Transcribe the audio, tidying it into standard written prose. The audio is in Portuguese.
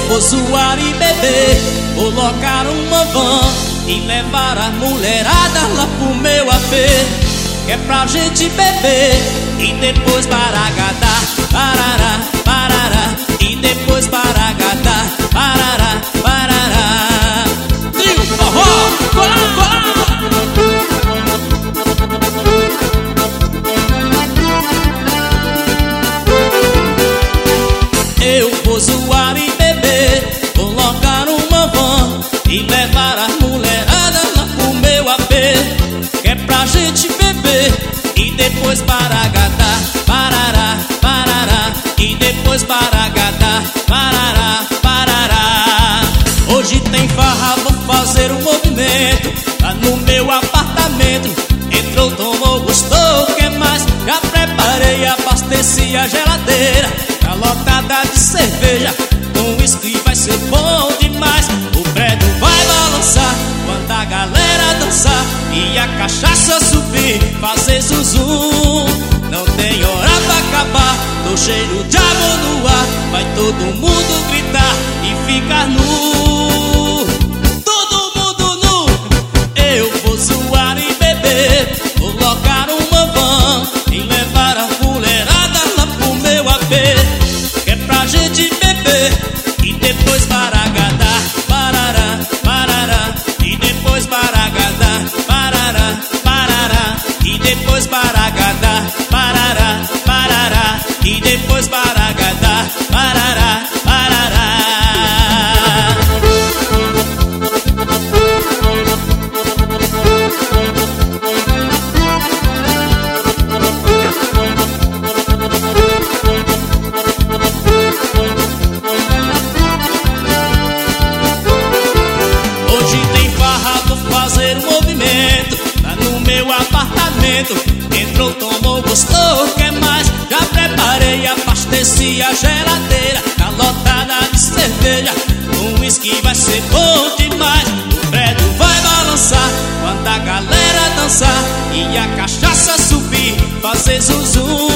vou zoar e beber, colocar uma van e levar a mulherada lá pro meu AP, que é pra gente beber e depois baragadá, parará, parará, e depois baragadá, parará, parará. Trio forró, colá, colá. Eu vou zoar e beber, colocar uma van e levar a mulherada lá pro meu AP, que é pra gente beber e depois baragadá, parará, parará, e depois baragadá, parará, parará. Hoje tem farra, vou fazer um movimento lá no meu apartamento. Entrou, tomou, gostou, quer mais? Já preparei, abasteci a geladeira, tá lotada de cerveja, com uísque vai ser bom demais. O prédio vai balançar quando a galera dançar e a cachaça subir, fazer zuzum. Não tem hora pra acabar, tô cheio de amor no ar. Vai todo mundo gritar e ficar nu, todo mundo nu. Eu vou zoar e beber, colocar uma van e levar a mulherada lá pro meu AP, que é pra gente beber e depois baragadá, parará, parará, e depois baragadá, parará, parará, e depois baragadá, parará, parará, e depois baragadá, parará, parará. Lá no meu apartamento, entrou, tomou, gostou, quer mais? Já preparei, abasteci a geladeira, tá lotada de cerveja, com uísque vai ser bom demais. O prédio vai balançar quando a galera dançar e a cachaça subir, fazer zuzum.